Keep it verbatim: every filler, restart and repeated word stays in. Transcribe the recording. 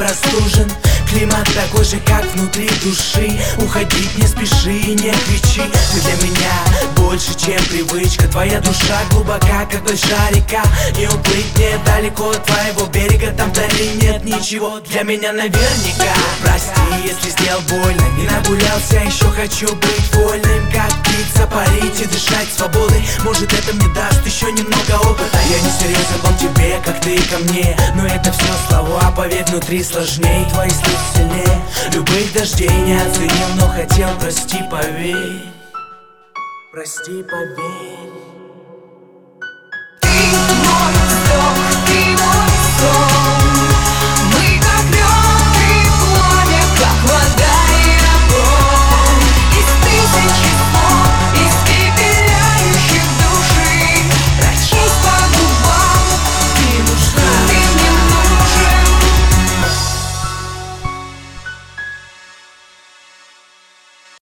простужен. Климат такой же, как внутри души. Уходить не спеши и не кричи. Ты для меня больше, чем привычка. Твоя душа глубока, как большая река. Не уплыть мне далеко от твоего берега. Там вдали нет ничего для меня наверняка. Прости, если сделал больно, не нагулялся, еще хочу быть вольным, как птица, парить и дышать свободой. Может, это мне даст еще немного опыта. Я не серьезен был тебе, как ты ко мне, но это все слова, поверь, внутри сложней. Твои слезы сильнее любых дождей. Не оценил, но хотел, прости, поверь. Прости, поверь.